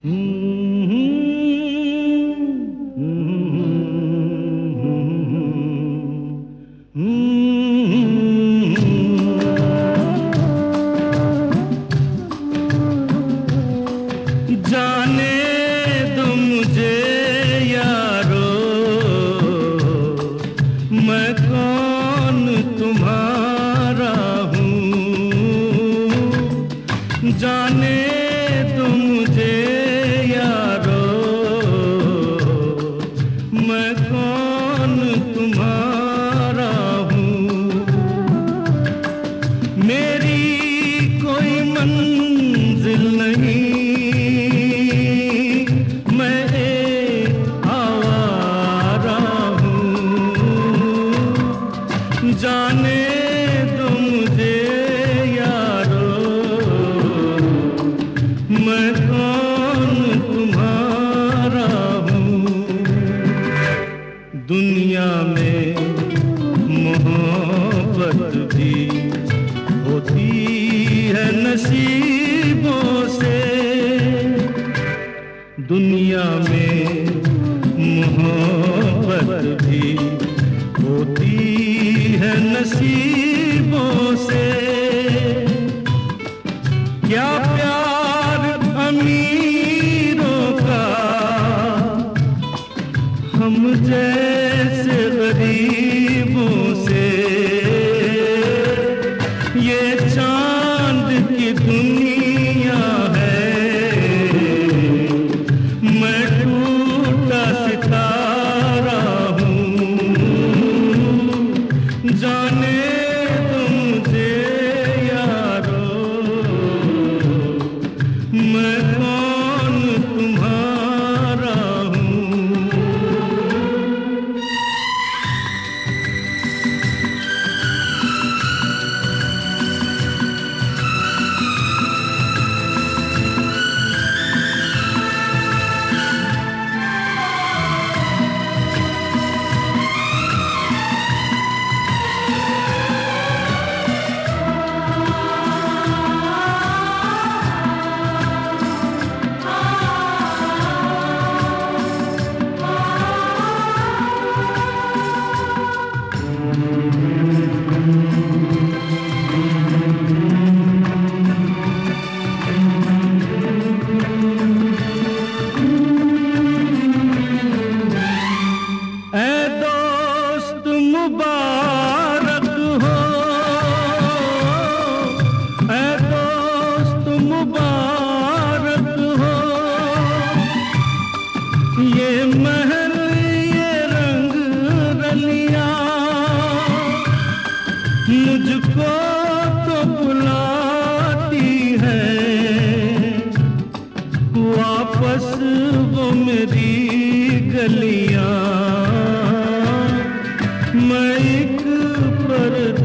जाने दो मुझे यारो, मैं कौन तुम्हारा हूँ। जाने दो मुझे यारो, मैं कौन तुम्हारा हूँ। मेरी कोई मंजिल नहीं, जाने दो मुझे यारो, मैं कौन तुम्हारा हूँ। दुनिया में मोहब्बत भी होती है नसीबों से। दुनिया में मोहब्बत भी होती है नसीबों से। क्या प्यार अमीरों का हम जैसे गरीबों से। ये चांद की दुनिया है, मैं टूटा सितारा हूँ। जाने दो मुझे यारो, मैं कौन तुम्हारा हूँ। मुबारक हो, ऐ दोस्त मुबारक हो। ये महल ये रंग रलियां मुझको तो बुलाती है। वापस वो मेरी गलियां, मैं एक पर